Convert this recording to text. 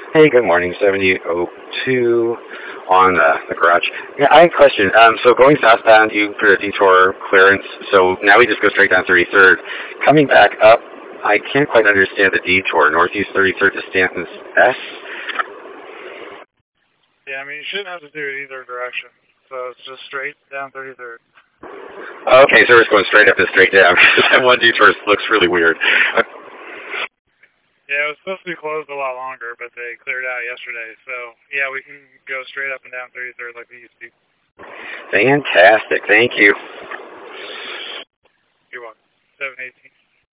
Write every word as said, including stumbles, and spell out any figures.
Hey, good morning, seventy oh two on uh, the garage. Yeah, I have a question. Um, so going southbound, you put a detour clearance, so now we just go straight down thirty-third. Coming back up, I can't quite understand the detour, northeast thirty-third to Stanton's S. Yeah, I mean, you shouldn't have to do it either direction. So it's just straight down thirty-third. Okay, so we're just going straight up and straight down. That one detour looks really weird. Yeah, it was supposed to be closed a lot longer, but they cleared out yesterday. So, yeah, we can go straight up and down thirty-third like we used to. Fantastic. Thank you. You're welcome. seven eighteen.